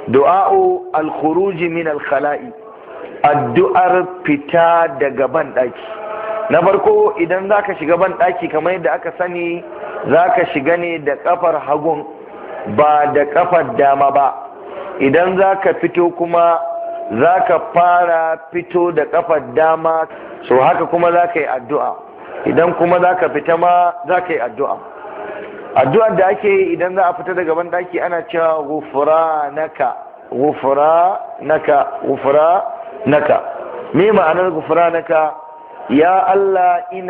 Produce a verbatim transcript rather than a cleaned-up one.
du'a'u al-khuruj min al-khala'i, addu'ar fita daga ban daki. Na farko idan zaka shiga ban daki kamar yadda aka sani zaka shiga ne da kafar hagun ba da kafar dama ba. Idan zaka fito kuma zaka fara fito da kafar dama, so haka kuma zaka yi addu'a. Idan kuma zaka fita ma zaka yi addu'a. Addu'ar da ake yi idan za a fita daga ban daki ana cewa ghufranaka ghufranaka ghufranaka. Me ma'anar ghufranaka? Ya Allah ina